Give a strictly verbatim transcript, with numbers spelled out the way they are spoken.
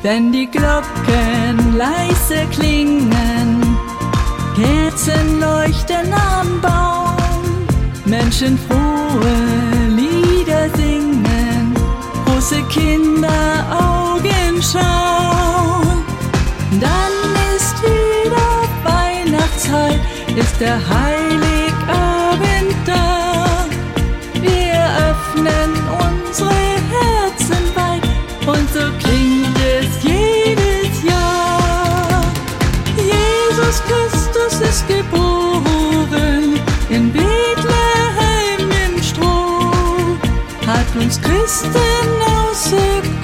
denn die Glocken leise klingen, Kerzen leuchten am Baum, Menschen frohe Lieder singen, große Kinder Augen schauen. Dann ist wieder Weihnachtszeit, ist der Heiligabend da. Wir öffnen unsere Herzen weit und so klingt es jedes Jahr. Jesus Christus ist geboren in Bethlehem im Stroh, hat uns Christen auserkoren.